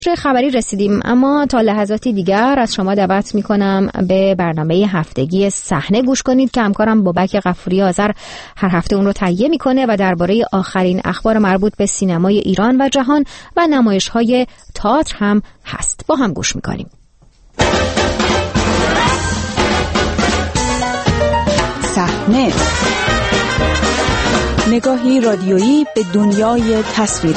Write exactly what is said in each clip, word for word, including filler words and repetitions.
چه خبری رسیدیم، اما تا لحظاتی دیگر از شما دعوت میکنم به برنامه هفتگی صحنه گوش کنید که همکارم بابک غفوری آذر هر هفته اون رو تهیه میکنه و درباره آخرین اخبار مربوط به سینمای ایران و جهان و نمایش‌های تئاتر هم هست. با هم گوش میکنیم. صحنه، نگاهی رادیویی به دنیای تصویری.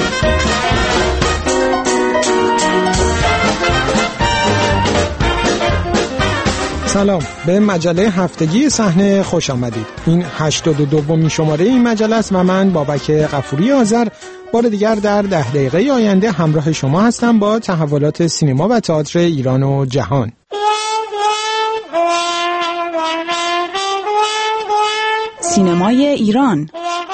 سلام، به مجله هفتگی صحنه خوش آمدید. این هشتاد و دومین شماره این مجله است و من بابک غفوری آذر بار دیگر در ده دقیقه آینده همراه شما هستم با تحولات سینما و تئاتر ایران و جهان. سینمای ایران.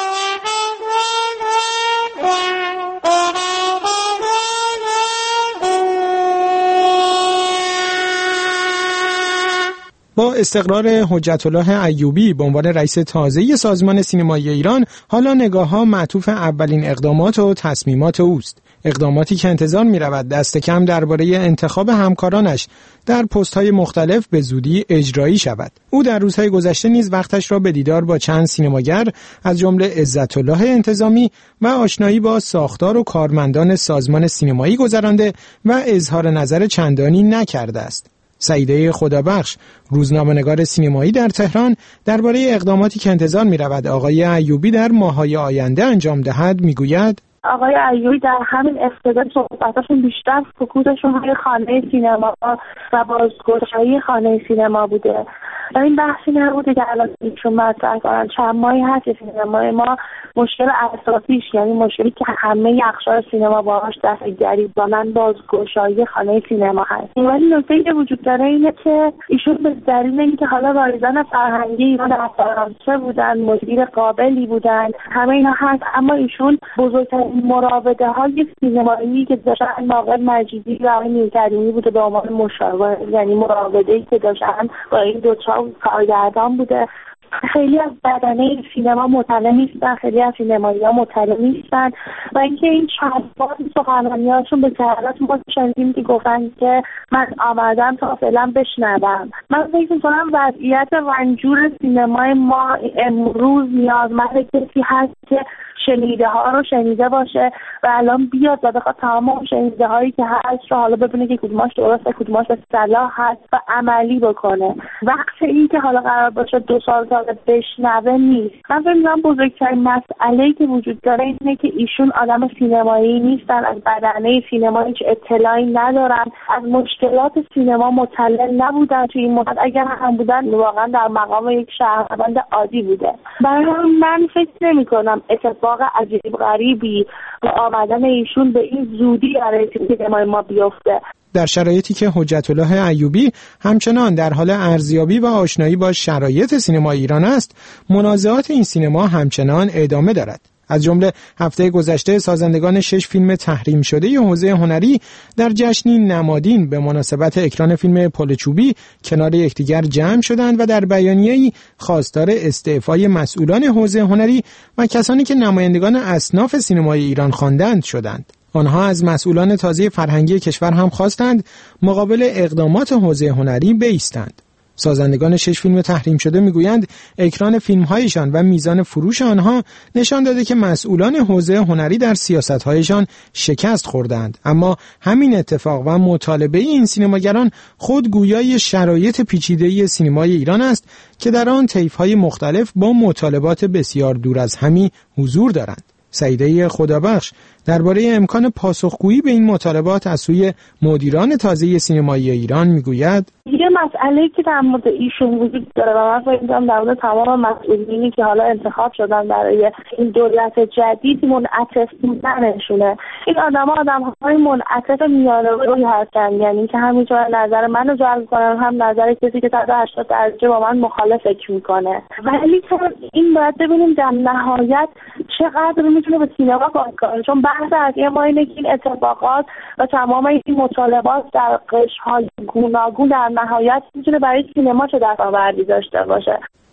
با استقرار حجت الله ایوبی به عنوان رئیس تازه سازمان سینمایی ایران، حالا نگاه‌ها معطوف اولین اقدامات و تصمیمات اوست. اقداماتی که انتظار می‌رود دست کم درباره انتخاب همکارانش در پست‌های مختلف به زودی اجرایی شود. او در روزهای گذشته نیز وقتش را به دیدار با چند سینماگر از جمله عزت الله انتظامی و آشنایی با ساختار و کارمندان سازمان سینمایی گذرانده و اظهار نظر چندانی نکرده است. سعیده خدابخش، روزنامه‌نگار سینمایی در تهران، درباره اقداماتی که انتظار می‌رود آقای ایوبی در ماه‌های آینده انجام دهد می‌گوید: آقای ایوبی در همین ابتدا صحبتاشون بیشتر فکوسشون روی خانه سینما و بازگشایی خانه سینما بوده. این بحثی نبوده که الان ایشون مطرح کنن. چند ماهی هست که سینمای ما مشکل اساسیش، یعنی مشکلی که همه اقشار سینما باهاش دست گریبانن، بازگشایی خانه سینما هست. ولی نکته‌ای که وجود داره اینه که ایشون به دلیل اینکه حالا رایزن فرهنگی ایران در فرانسه بودن، مدیر قابلی بودن، همه اینا هست، اما ایشون بزرگترین مراوده های سینمایی که داشتن ناقد مجیدی و آقای میرکریمی بوده به عنوان مشاور، یعنی مراوده‌ای که داشتن با این دو تا کارگردان بوده. خیلی از بدنه سینما مطلع نیستن، خیلی از سینمایی‌ها مطلع نیستن و اینکه این چند بار سخنرانی‌هاشون به جهت ما شنیدیم که گفتن که من آمدم تا فعلا بشنوم. من فکر می‌کنم وضعیت رنجور سینمای ما امروز نیازمند کسی هست که شنیده ها رو شنیده باشه و الان بیاد و بخواد تمام شنیده هایی که هست رو حالا ببینه که کدوماش درسته، کدوماش به صلاح هست و عملی بکنه. وقت این که حالا قرار باشه دو سال تا بشنوه نیست. من فکر می‌کنم بزرگترین مسئله‌ای که وجود داره اینه که ایشون آدم سینمایی نیستن، از بدنه سینما هیچ اطلاعی ندارن، از مشکلات سینما مطلع نبودن توی این مدت. اگر هم بودن واقعا در مقام یک شهروند عادی بوده. برای همین من فکر نمی‌کنم اتفاق عجیب غریبی با آمدن ایشون به این زودی برای سینمای ما بیفته. در شرایطی که حجت الله ایوبی همچنان در حال ارزیابی و آشنایی با شرایط سینما ایران است، منازعات این سینما همچنان ادامه دارد. از جمله هفته گذشته سازندگان شش فیلم تحریم شده حوزه هنری در جشنی نمادین به مناسبت اکران فیلم پل چوبی کنار یکدیگر جمع شدند و در بیانیه‌ای خواستار استعفای مسئولان حوزه هنری و کسانی که نمایندگان اصناف سینمای ایران خواندند شدند. آنها از مسئولان تازه فرهنگی کشور هم خواستند مقابل اقدامات حوزه هنری بایستند. سازندگان شش فیلم تحریم شده میگویند اکران فیلم‌هایشان و میزان فروش آنها نشان داده که مسئولان حوزه هنری در سیاست‌هایشان شکست خوردند، اما همین اتفاق و مطالبه این سینماگران خود گویای شرایط پیچیده‌ای سینمای ایران است که در آن طیف‌های مختلف با مطالبات بسیار دور از همی حضور دارند. سعیده خدابخش درباره امکان پاسخگویی به این مطالبات از سوی مدیران تازه سینمایی ایران میگوید: یه مسئله‌ای که در مورد ایشون وجود داره و من فکر می‌کنم در مورد تمام مسئولینی که حالا انتخاب شدن برای این دولت جدید منعطف بودنشونه. این آدم‌ها آدم‌های منعطف میانه‌روی هستن، یعنی که همینطور نظر منو جلب کنن، هم نظر کسی که صد و هشتاد درجه با من مخالف فکر می‌کنه. ولی این باید ببینیم در نهایت چقدر میتونه به سینما کمک کنه، چون بحث از این ما اینه که این اتفاقات و تمام این مطالبات در قشرهای گوناگون در نهایت میتونه برای سینما چه دستاوردی داشته باشه.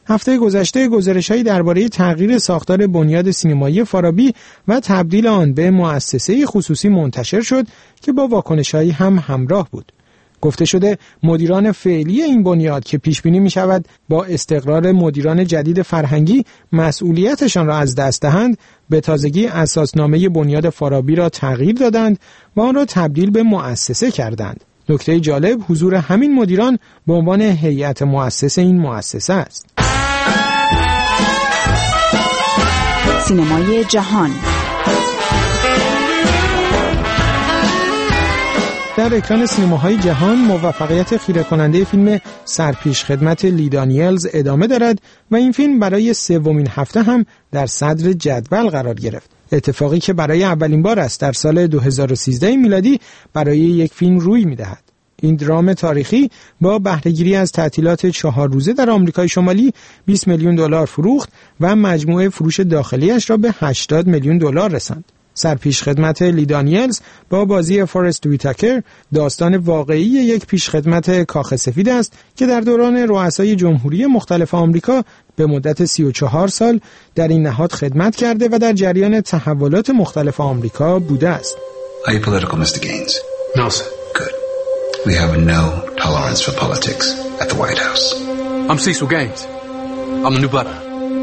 هفته گذشته گزارش‌هایی درباره تغییر ساختار بنیاد سینمایی فارابی و تبدیل آن به مؤسسه خصوصی منتشر شد که با واکنش‌هایی هم همراه بود. گفته شده مدیران فعلی این بنیاد که پیش بینی می شود با استقرار مدیران جدید فرهنگی مسئولیتشان را از دست دهند، به تازگی اساسنامه بنیاد فارابی را تغییر دادند و آن را تبدیل به مؤسسه کردند. نکته جالب حضور همین مدیران به عنوان هیئت مؤسسه این مؤسسه است. سینمای جهان. در اکران سینماهای جهان موفقیت خیره کننده فیلم سرپیش خدمت لی دانیلز ادامه دارد و این فیلم برای سومین هفته هم در صدر جدول قرار گرفت. اتفاقی که برای اولین بار است در سال دو هزار و سیزده میلادی برای یک فیلم روی می‌دهد. این درام تاریخی با بهره‌گیری از تعطیلات چهار روزه در آمریکای شمالی بیست میلیون دلار فروخت و مجموعه فروش داخلیش را به هشتاد میلیون دلار رساند. سرپیش خدمت لی دانیلز با بازی فورست ویتاکر داستان واقعی یک پیشخدمت کاخ سفید است که در دوران رؤسای جمهوری مختلف آمریکا به مدت سی و چهار سال در این نهاد خدمت کرده و در جریان تحولات مختلف آمریکا بوده است. Are you political, Mister Gaines? No, sir. Good. We have no tolerance for politics at the White House. I'm Cecil Gaines. I'm the new butler.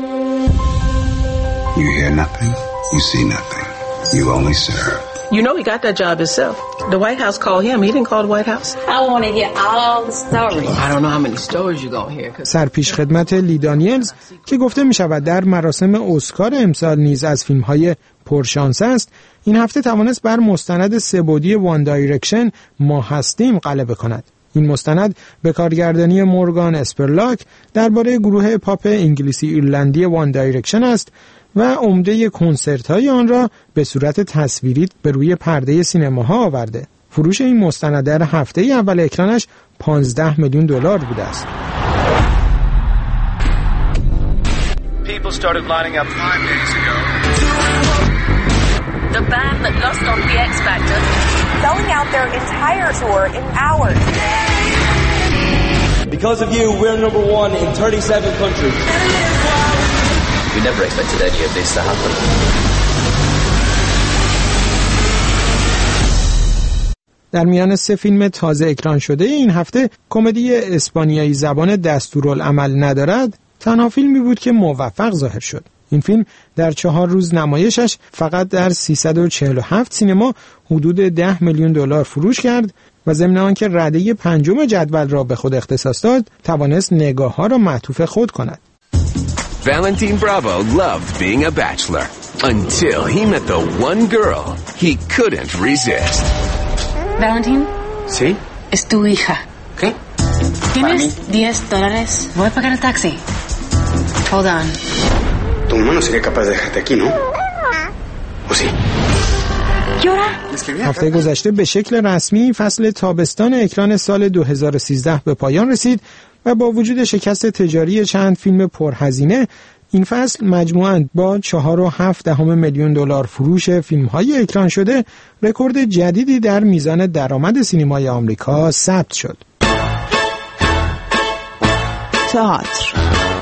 You hear nothing, you see nothing. You only serve. You know he got that job himself. The White House called him. He didn't call the White House. I want to hear all the stories. I don't know how many stories you're going to hear. سرپیش خدمت لی دانیلز که گفته می شود در مراسم اسکار امسال نیز از فیلم‌های پرشانس است، این هفته توانست بر مستند سه‌بعدی وان دایرکشن ما هستیم غلبه کند. این مستند به کارگردانی مورگان اسپرلاک درباره گروه پاپ انگلیسی ایرلندی وان دایرکشن است و عمده کنسرت‌های آن را به صورت تصویری به روی پرده سینماها آورده. فروش این مستند در هفته اول اکرانش پانزده میلیون دلار بوده است. People started lining up five days ago. The band that lost on the X Factor selling out their entire tour in hours. Because of you, we're number one in thirty-seven countries. We never expected any of this to happen. در میان سه فیلم تازه اکران شده این هفته کمدی اسپانیایی زبان دستورالعمل ندارد تنها فیلمی بود که موفق ظاهر شد. این فیلم در چهار روز نمایشش فقط در سیصد و چهل و هفت سینما حدود ده میلیون دلار فروش کرد و ضمن آنکه رده پنجم جدول را به خود اختصاص داد توانست نگاه‌ها را معطوف خود کند. Valentin Bravo loved being a bachelor until he met the one girl he couldn't resist. Valentin? Sí. Es tu hija. ¿Qué? ¿Tienes diez dólares? Voy a pagar el taxi. Hold on. Tu mamá no sería capaz de dejarte aquí, ¿no? ¿O sí? هفته گذشته به شکل رسمی فصل تابستان اکران سال دو هزار و سیزده به پایان رسید و با وجود شکست تجاری چند فیلم پرهزینه این فصل مجموعاً با چهار و هفت دهم میلیون دلار فروش فیلم‌های اکران شده رکورد جدیدی در میزان درآمد سینمای آمریکا ثبت شد. تئاتر.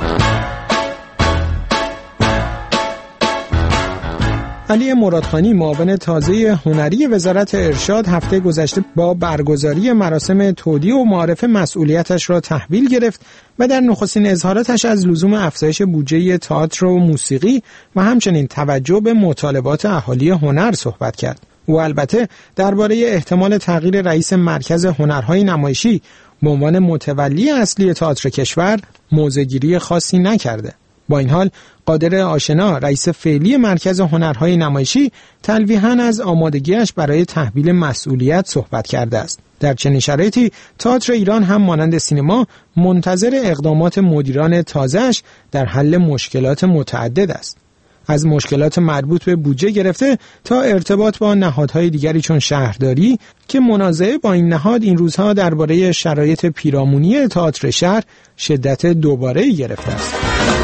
علی مرادخانی معاون تازه هنری وزارت ارشاد هفته گذشته با برگزاری مراسم تودیع و معارف مسئولیتش را تحویل گرفت و در نخستین اظهاراتش از لزوم افزایش بودجه تئاتر و موسیقی و همچنین توجه به مطالبات اهالی هنر صحبت کرد. او البته درباره احتمال تغییر رئیس مرکز هنرهای نمایشی به عنوان متولی اصلی تئاتر کشور موضع‌گیری خاصی نکرده. با این حال قادر آشنا رئیس فعلی مرکز هنرهای نمایشی تلویحاً از آمادگیش برای تحویل مسئولیت صحبت کرده است. در چنین شرایطی تئاتر ایران هم مانند سینما منتظر اقدامات مدیران تازه‌اش در حل مشکلات متعدد است. از مشکلات مربوط به بودجه گرفته تا ارتباط با نهادهای دیگری چون شهرداری که منازعه با این نهاد این روزها درباره شرایط پیرامونی تئاتر شهر شدت دوباره‌ای گرفته است.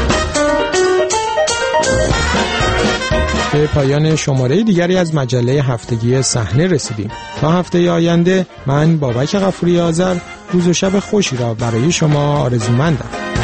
به پایان شماره دیگری از مجله هفتگی صحنه رسیدیم. تا هفته آینده من بابک غفوری آذر روز و شب خوشی را برای شما آرزومندم.